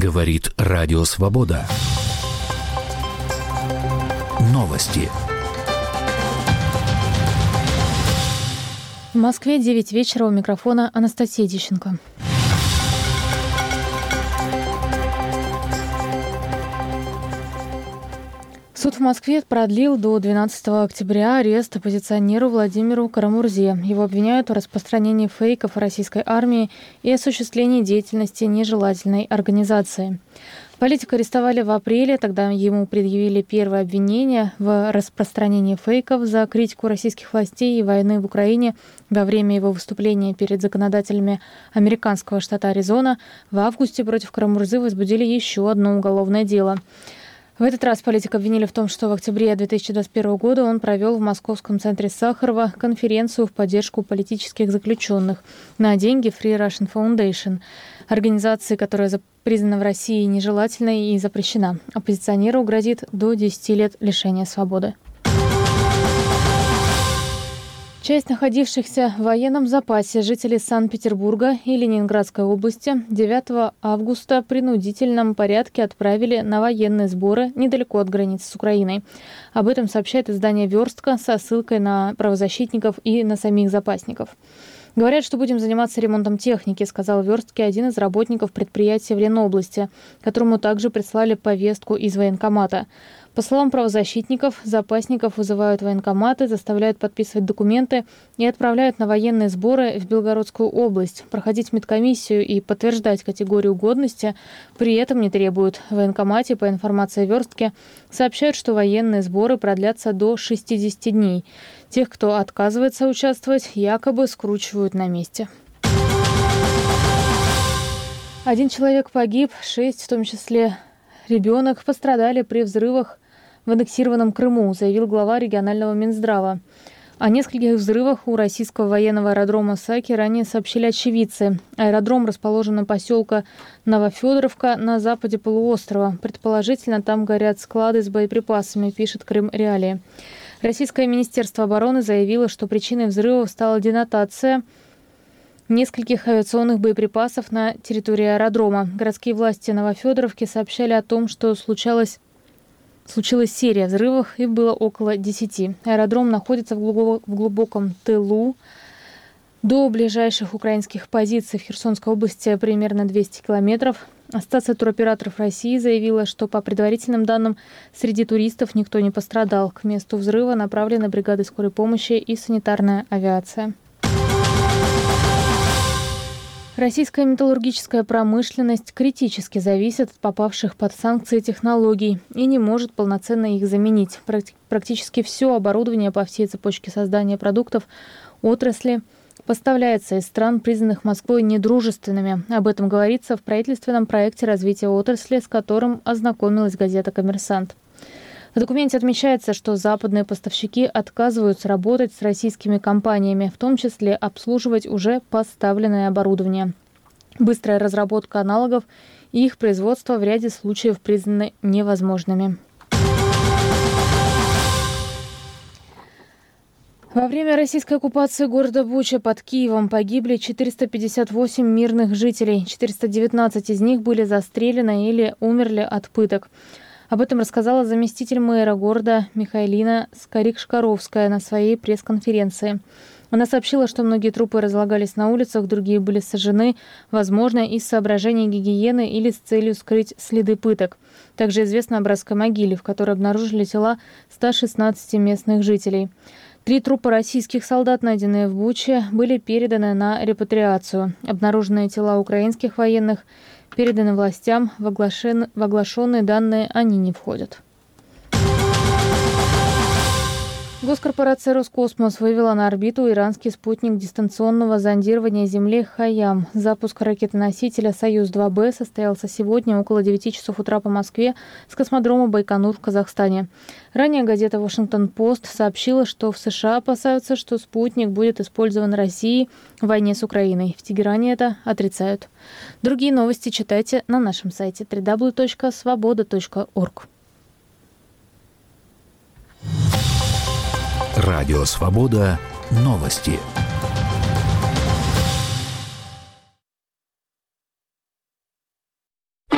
Говорит Радио Свобода. Новости. В Москве 9 вечера, у микрофона Анастасия Дищенко. Суд в Москве продлил до 12 октября арест оппозиционеру Владимиру Карамурзе. Его обвиняют в распространении фейков о российской армии и осуществлении деятельности нежелательной организации. Политика арестовали в апреле, тогда ему предъявили первое обвинение в распространении фейков за критику российских властей и войны в Украине во время его выступления перед законодателями американского штата Аризона. В августе против Карамурзы возбудили еще одно уголовное дело. В этот раз политика обвинили в том, что в октябре 2021 года он провел в московском центре Сахарова конференцию в поддержку политических заключенных на деньги Free Russian Foundation, организации, которая признана в России нежелательной и запрещена. Оппозиционеру грозит до 10 лет лишения свободы. Часть находившихся в военном запасе жителей Санкт-Петербурга и Ленинградской области 9 августа в принудительном порядке отправили на военные сборы недалеко от границы с Украиной. Об этом сообщает издание «Верстка» со ссылкой на правозащитников и на самих запасников. «Говорят, что будем заниматься ремонтом техники», сказал Верстке один из работников предприятия в Ленобласти, которому также прислали повестку из военкомата. По словам правозащитников, запасников вызывают в военкоматы, заставляют подписывать документы и отправляют на военные сборы в Белгородскую область. Проходить медкомиссию и подтверждать категорию годности при этом не требуют. В военкомате, по информации Верстки, сообщают, что военные сборы продлятся до 60 дней. Тех, кто отказывается участвовать, якобы скручивают на месте. 1 человек погиб, 6, в том числе ребенок, пострадали при взрывах в аннексированном Крыму, заявил глава регионального Минздрава. О нескольких взрывах у российского военного аэродрома Саки ранее сообщили очевидцы. Аэродром расположен на поселке Новофедоровка на западе полуострова. Предположительно, там горят склады с боеприпасами, пишет Крым Реалии. Российское министерство обороны заявило, что причиной взрывов стала денатация нескольких авиационных боеприпасов на территории аэродрома. Городские власти Новофедоровки сообщали о том, что случилась серия взрывов, и было около 10. Аэродром находится в глубоком тылу. До ближайших украинских позиций в Херсонской области примерно 200 километров. Ассоциация туроператоров России заявила, что по предварительным данным среди туристов никто не пострадал. К месту взрыва направлены бригады скорой помощи и санитарная авиация. Российская металлургическая промышленность критически зависит от попавших под санкции технологий и не может полноценно их заменить. Практически все оборудование по всей цепочке создания продуктов отрасли поставляется из стран, признанных Москвой недружественными. Об этом говорится в правительственном проекте развития отрасли, с которым ознакомилась газета «Коммерсант». В документе отмечается, что западные поставщики отказываются работать с российскими компаниями, в том числе обслуживать уже поставленное оборудование. Быстрая разработка аналогов и их производство в ряде случаев признаны невозможными. Во время российской оккупации города Буча под Киевом погибли 458 мирных жителей. 419 из них были застрелены или умерли от пыток. Об этом рассказала заместитель мэра города Михайлина Скорик-Шкаровская на своей пресс-конференции. Она сообщила, что многие трупы разлагались на улицах, другие были сожжены, возможно, из соображений гигиены или с целью скрыть следы пыток. Также известно о братской могиле, в которой обнаружили тела 116 местных жителей. 3 трупа российских солдат, найденные в Буче, были переданы на репатриацию. Обнаруженные тела украинских военных переданы властям, в оглашенные данные они не входят. Госкорпорация «Роскосмос» вывела на орбиту иранский спутник дистанционного зондирования Земли «Хайям». Запуск ракеты-носителя «Союз-2Б» состоялся сегодня около 9 часов утра по Москве с космодрома Байконур в Казахстане. Ранее газета «Вашингтон-Пост» сообщила, что в США опасаются, что спутник будет использован Россией в войне с Украиной. В Тегеране это отрицают. Другие новости читайте на нашем сайте www.svoboda.org. Радио Свобода. Новости.